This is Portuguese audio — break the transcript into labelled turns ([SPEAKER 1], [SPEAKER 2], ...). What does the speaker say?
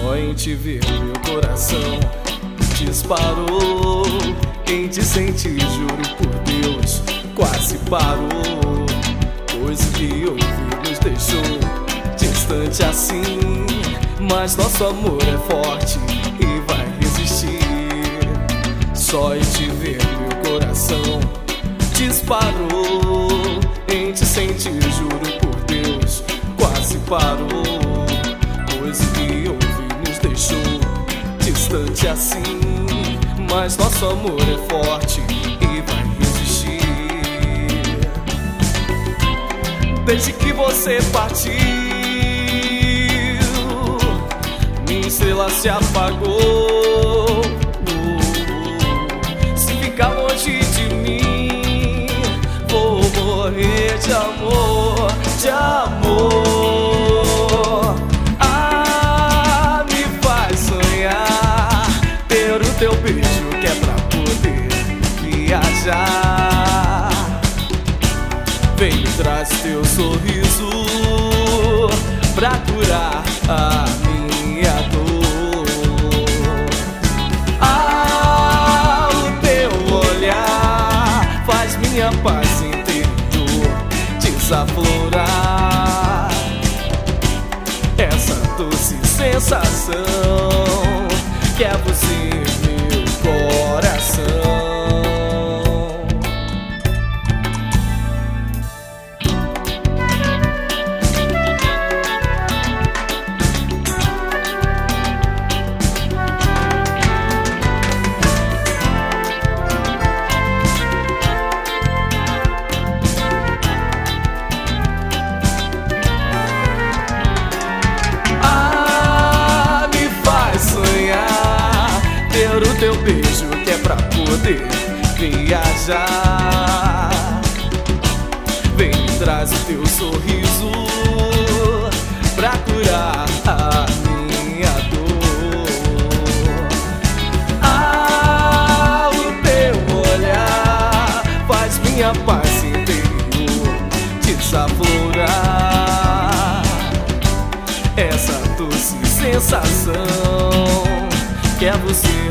[SPEAKER 1] Só em te ver meu coração disparou. Em te sentir, juro por Deus, quase parou. Pois o que ouvi nos deixou distante assim, mas nosso amor é forte e vai resistir. Só em te ver meu coração disparou. Em te sentir, juro por Deus, quase parou. Pois o que ouvi nos deixou distante assim, mas nosso amor é forte e vai resistir. Desde que você partiu, minha estrela se apagou. Se ficar longe de mim, vou morrer de amor, de amor. Ah, me faz sonhar ter o teu beijo que é pra poder viajar. Vem, me traz teu sorriso pra curar a minha dor. Ah, o teu olhar faz minha paz interior desaflorar. Essa doce sensação que é você, meu coração. O teu beijo que é pra poder viajar. Vem, traz o teu sorriso pra curar a minha dor. Ah, o teu olhar faz minha paz interior desaflorar. Essa doce sensação que é você,